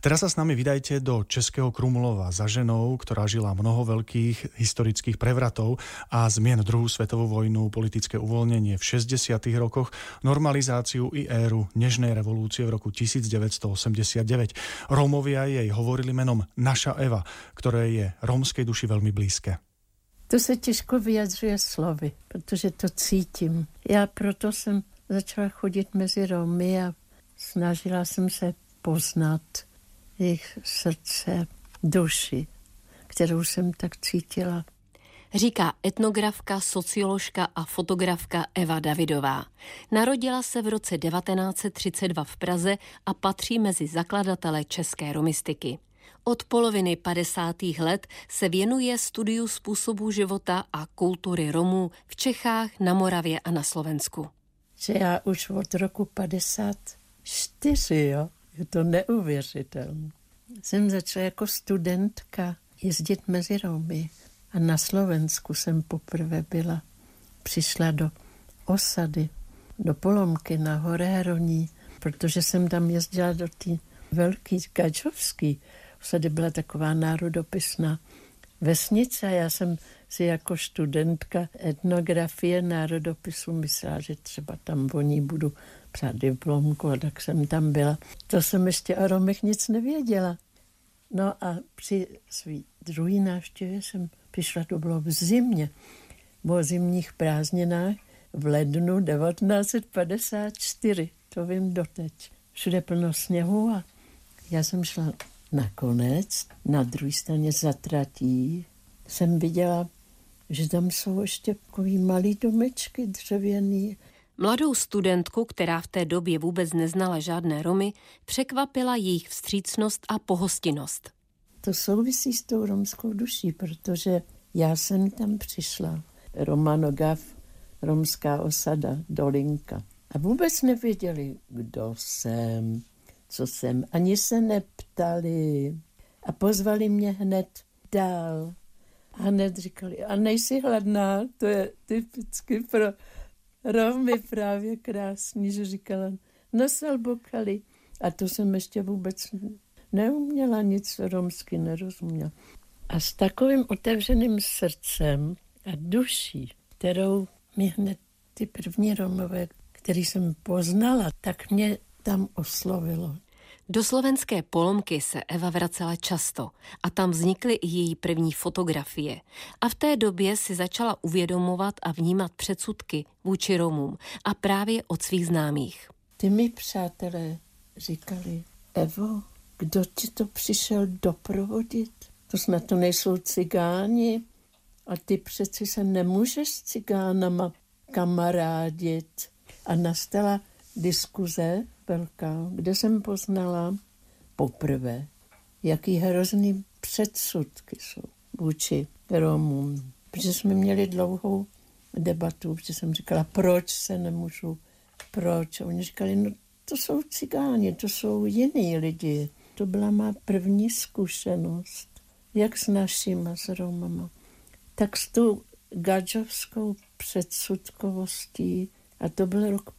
Teraz sa s nami vydajte do Českého Krumlova za ženou, ktorá žila mnoho veľkých historických prevratov a zmien druhú svetovú vojnu, politické uvoľnenie v 60. rokoch, normalizáciu i éru nežnej revolúcie v roku 1989. Rómovia jej hovorili menom Naša Eva, ktoré je rómskej duši veľmi blízke. To se těžko vyjadřuje slovy, protože to cítím. Já proto jsem začala chodit mezi Romy a snažila jsem se poznat jejich srdce, duši, kterou jsem tak cítila. Říká etnografka, socioložka a fotografka Eva Davidová. Narodila se v roce 1932 v Praze a patří mezi zakladatele české romistiky. Od poloviny 50. let se věnuje studiu způsobu života a kultury Romů v Čechách, na Moravě a na Slovensku. Že já už od roku 54, jo? Je to neuvěřitelné. Jsem začala jako studentka jezdit mezi Romy a na Slovensku jsem poprvé byla. Přišla do osady, do Polomky na Horéroní, protože jsem tam jezdila do té velký Gačovský osady, byla taková národopisná vesnice a já jsem si jako studentka etnografie národopisu myslela, že třeba tam o ní budu psát diplomku, a tak jsem tam byla. To jsem ještě o Romech nic nevěděla. No a při svý druhý návštěvě jsem přišla, to bylo v zimě, o zimních prázdninách v lednu 1954, to vím doteď. Všude plno sněhu a já jsem šla nakonec, na druhé straně za tratí, jsem viděla, že tam jsou ještě takový malý domečky dřevěný. Mladou studentku, která v té době vůbec neznala žádné Romy, překvapila jejich vstřícnost a pohostinnost. To souvisí s tou romskou duší, protože já jsem tam přišla. Romanogav, romská osada, Dolinka. A vůbec nevěděli, kdo jsem, co jsem. Ani se neptali. A pozvali mě hned dál. A hned říkali, a nejsi hladná? To je typicky pro Romy právě krásný, že říkala, nosel bokali. A to jsem ještě vůbec neuměla, nic romsky nerozuměla. A s takovým otevřeným srdcem a duší, kterou mi hned ty první Romové, který jsem poznala, tak mě tam oslovilo. Do slovenské Polomky se Eva vracela často a tam vznikly i její první fotografie. A v té době si začala uvědomovat a vnímat předsudky vůči Romům a právě od svých známých. Ty mi přátelé říkali, Evo, kdo ti to přišel doprovodit? To snad to nejsou cigáni a ty přeci se nemůžeš s cigánama kamarádit. A nastala diskuze velká, kde jsem poznala poprvé, jaký hrozný předsudky jsou vůči Romům. Protože jsme měli dlouhou debatu, protože jsem říkala, proč se nemůžu, proč. A oni říkali, no to jsou cigáni, to jsou jiní lidi. To byla má první zkušenost, jak s našima, s Romama, tak s tou gadžovskou předsudkovostí. A to byl rok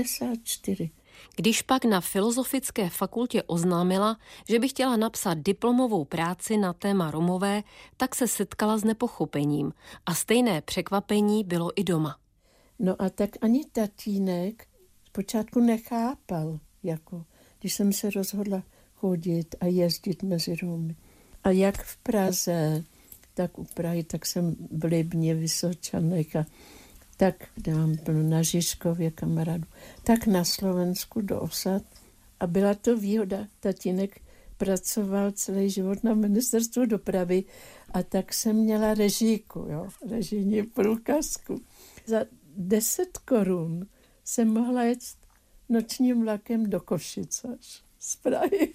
54. Když pak na Filozofické fakultě oznámila, že by chtěla napsat diplomovou práci na téma Romové, tak se setkala s nepochopením a stejné překvapení bylo i doma. No a tak ani tatínek zpočátku nechápal, jako když jsem se rozhodla chodit a jezdit mezi Romy. A jak v Praze, tak u Prahy, tak jsem v Libni, Vysočanech a tak dám plno na Žižkově kamarádů, tak na Slovensku do osad. A byla to výhoda. Tatínek pracoval celý život na ministerstvu dopravy a tak jsem měla režíku, jo, režijní průkazku. Za 10 korun jsem mohla jet nočním vlakem do Košic až z Prahy.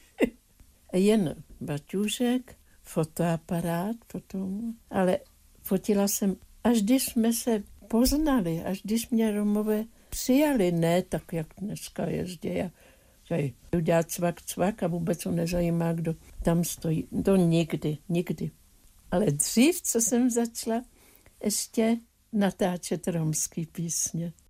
Jen baťůžek, fotoaparát potom, ale fotila jsem, až když jsme se poznali, až když mě Romové přijali, ne tak, jak dneska jezdí a udělat cvak a vůbec ho nezajímá, kdo tam stojí. To nikdy. Ale dřív, co jsem začala ještě natáčet romský písně.